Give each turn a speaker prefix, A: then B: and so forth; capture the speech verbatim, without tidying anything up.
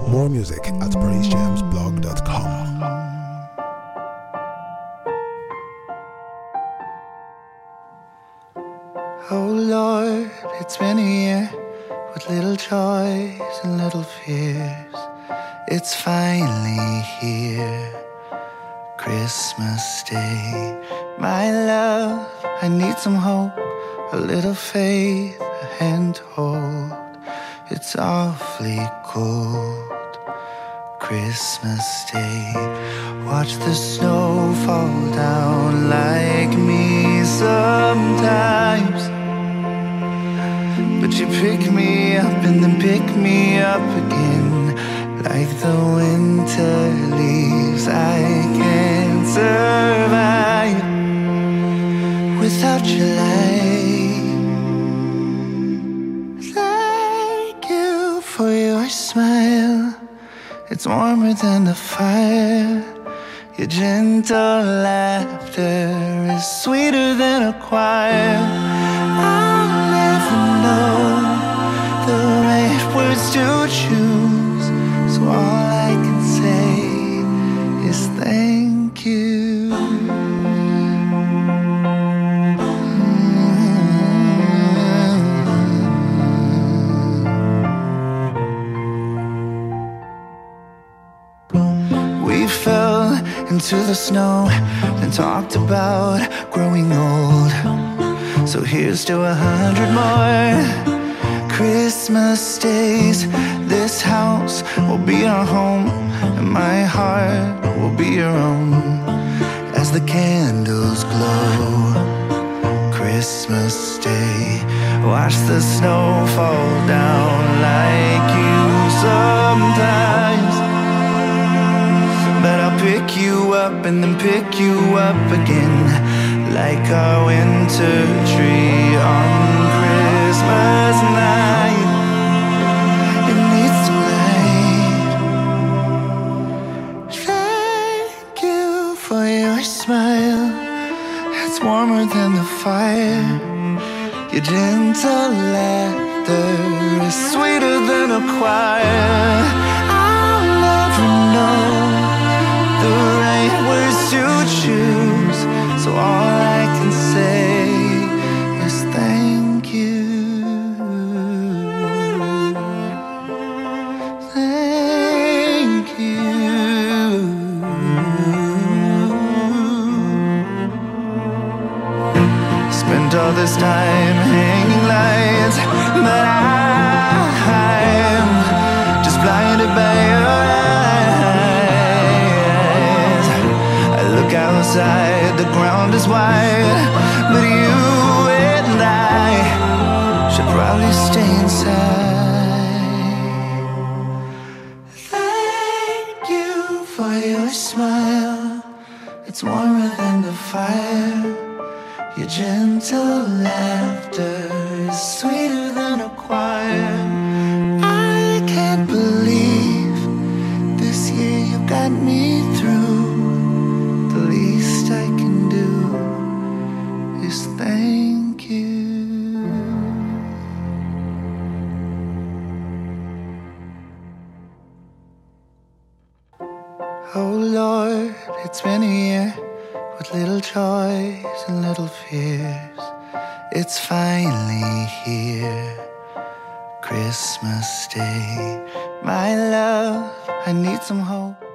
A: More music at praise jams blog dot com.
B: Oh Lord, it's been a year with little joys and little fears. It's finally here, Christmas Day. My love, I need some hope, a little faith, a hand to hold. It's awfully cold, Christmas Day. Watch the snow fall down like me sometimes, but you pick me up and then pick me up again. Like the winter leaves, I can't survive without your light. Thank you for your smile, it's warmer than the fire. Your gentle laughter is sweeter than a choir. I'll never know the right words to choose, so all I can say is thank you. We fell into the snow and talked about growing old. So here's to a hundred more Christmas days. This house will be our home, and my heart will be your own. As the candles glow, Christmas Day. Watch the snow fall down like you sometimes, but I'll pick you up and then pick you up again, like our winter tree on Christmas night. It needs some light. Thank you for your smile, it's warmer than the fire. Your gentle laughter is sweeter than a choir. I'll never know the right words to choose, so all I can say is thank you. Thank you. Spent all this time hanging lights, but I'm just blinded by your eyes. Outside, the ground is wide, but you and I should probably stay inside. Thank you for your smile, it's warmer than the fire. Your gentle laughter is sweeter than a choir. I can't believe this year you got me through. The least I can do is thank you. Oh Lord, it's been a year with little joys and little fears. It's finally here, Christmas Day. My love, I need some hope.